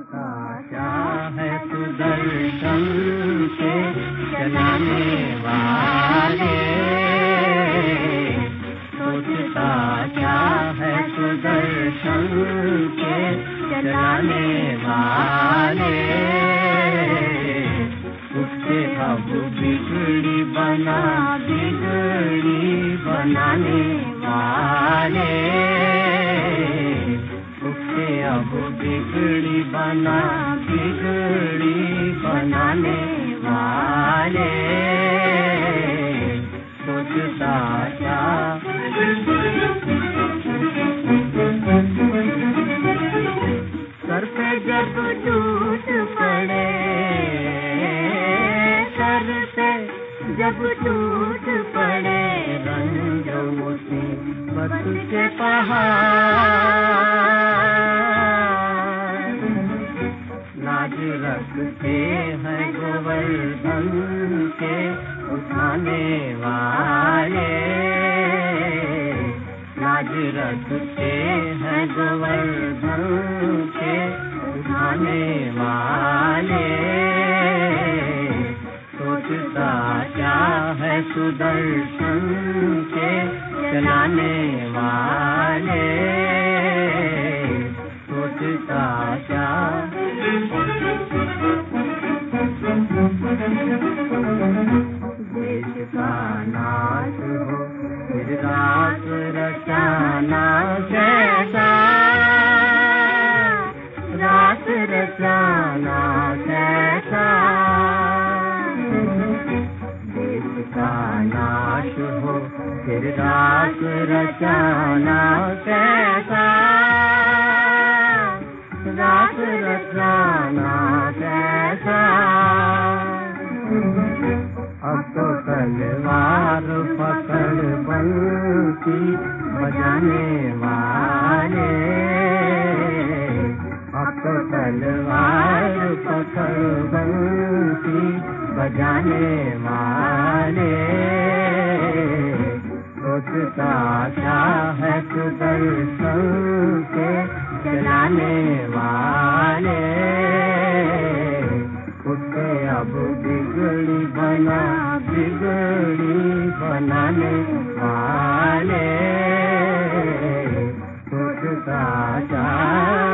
सोचता क्या है सुदर्शन के चलाने वाले, सोचता क्या है सुदर्शन के चलाने वाले, उससे अब बिगड़ी बनाने वाले, उससे अब बिगड़ी बनाने वाले, सोचता क्या सर पे जब टूट पड़े, सर पे जब टूट पड़े रंजों से बस के पहाड़, लाज रखते हैं गोवर्धन के उठाने वाले, लाज रखते हैं गोवर्धन के उठाने वाले, सोचता क्या है सुदर्शन के चलाने वाले, सोचता क्या देश का नाश हो फिर रात रचाना कैसा, रात रचाना कैसा, देश का नाश हो फिर रात रचाना कैसा, रात रचाना कैसा, अब तो तलवार पकड़ बंसी बजाने वाले, अब तो तलवार पकड़ बंसी बजाने वाले, सोचता क्या है सुदर्शन के चलाने वाले, उससे अब बिगड़ी बनाने वाले, सोचता क्या